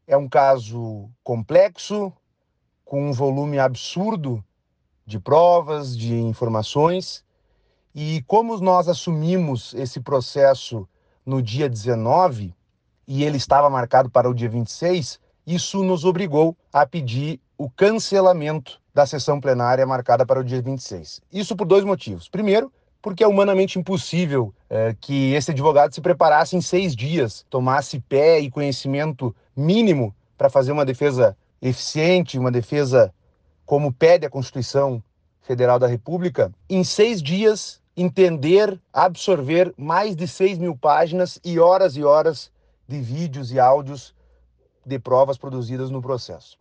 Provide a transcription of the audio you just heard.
É um caso complexo, com um volume absurdo de provas, de informações, e como nós assumimos esse processo no dia 19 e ele estava marcado para o dia 26, isso nos obrigou a pedir o cancelamento da sessão plenária marcada para o dia 26. Isso por dois motivos. Primeiro, porque é humanamente impossível que esse advogado se preparasse em 6 dias, tomasse pé e conhecimento mínimo para fazer uma defesa eficiente, uma defesa como pede a Constituição Federal da República, em 6 dias entender, absorver mais de 6.000 páginas e horas de vídeos e áudios de provas produzidas no processo.